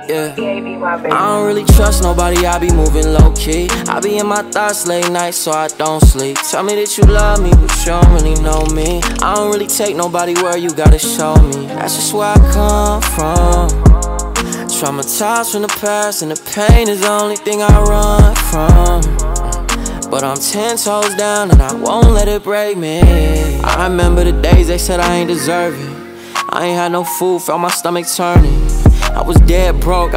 Yeah, I don't really trust nobody, I be moving low-key. I be in my thoughts late night so I don't sleep. Tell me that you love me, but you don't really know me. I don't really take nobody where you gotta show me. That's just where I come from. Traumatized from the past, and the pain is the only thing I run from. But I'm 10 toes down and I won't let it break me. I remember the days they said I ain't deserving. I ain't had no food, felt my stomach turning. I was dead broke,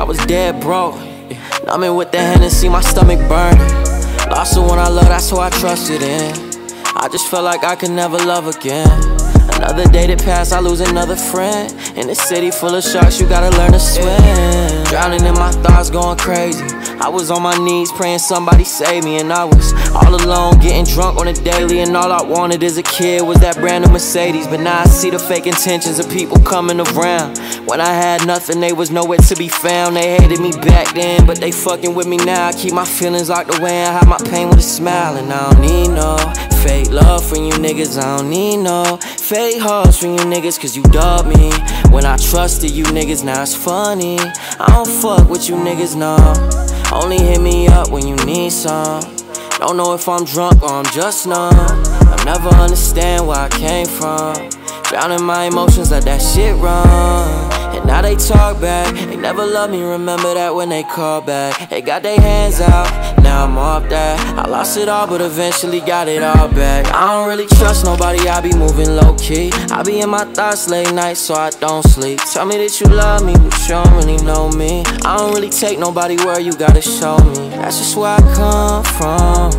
Numbing with the Hennessy, my stomach burning. Lost the one I love, that's who I trusted in. I just felt like I could never love again. Another day that passed, I lose another friend. In a city full of sharks, you gotta learn to swim. Drowning in my thoughts, going crazy. I was on my knees praying somebody save me, and I was all alone getting drunk on a daily. And all I wanted as a kid was that brand new Mercedes. But now I see the fake intentions of people coming around. When I had nothing, they was nowhere to be found. They hated me back then, but they fucking with me now. I keep my feelings locked away and hide my pain with a smile. And I don't need no fake love from you niggas, I don't need no fake hugs from you niggas, cause you dubbed me when I trusted you niggas, now it's funny. I don't fuck with you niggas, no. Only hit me up when you need some. Don't know if I'm drunk or I'm just numb. I'll never understand where I came from. Drowning my emotions, let that shit run. And now they talk back, they never loved me, remember that when they call back. They got their hands out, now I'm off that. I lost it all but eventually got it all back. I don't really trust nobody, I be moving low-key. I be in my thoughts late night so I don't sleep. Tell me that you love me, but you don't really know me. I don't really take nobody where you gotta show me. That's just where I come from.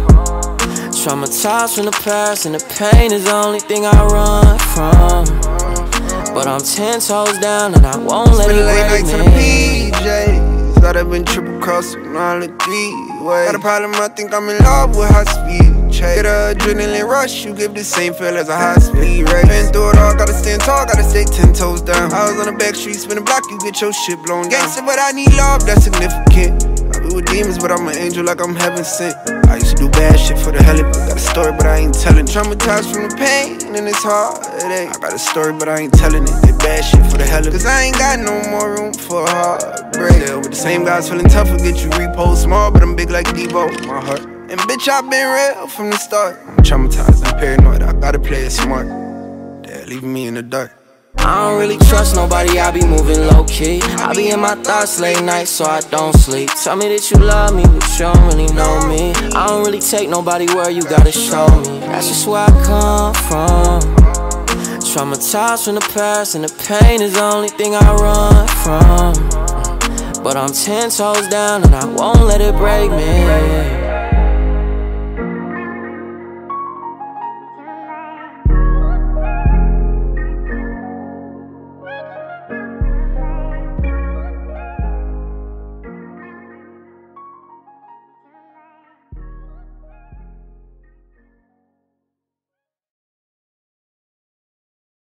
Traumatized from the past, and the pain is the only thing I run from. But I'm 10 toes down and I won't let it break me. Spend late nights on the PJs. Thought I've been triple crossing all the three-way. Got a problem, I think I'm in love with high speed chase. Get a adrenaline rush, you give the same feel as a high speed race. Been through it all, gotta stand tall, gotta stay 10 toes down. I was on the back street, spin a block, you get your shit blown down. Gangsta, but I need love, that's significant. I be with demons, but I'm an angel like I'm heaven sent. I used to do bad shit for the hell of it. Got a story, but I ain't telling. Traumatized from the pain, and it's hard. I got a story, but I ain't telling it. Did bad shit for the hell of it. Cause I ain't got no more room for a heartbreak. Still with the same guys feeling tough, will get you repost small, but I'm big like Debo, my heart. And bitch, I been real from the start. I'm traumatized, I'm paranoid, I gotta play it smart. They're leaving me in the dark. I don't really trust nobody, I be moving low-key. I be in my thoughts late night so I don't sleep. Tell me that you love me, but you don't really know me. I don't really take nobody where you gotta show me. That's just where I come from. Traumatized from the past, and the pain is the only thing I run from. But I'm 10 toes down and I won't let it break me.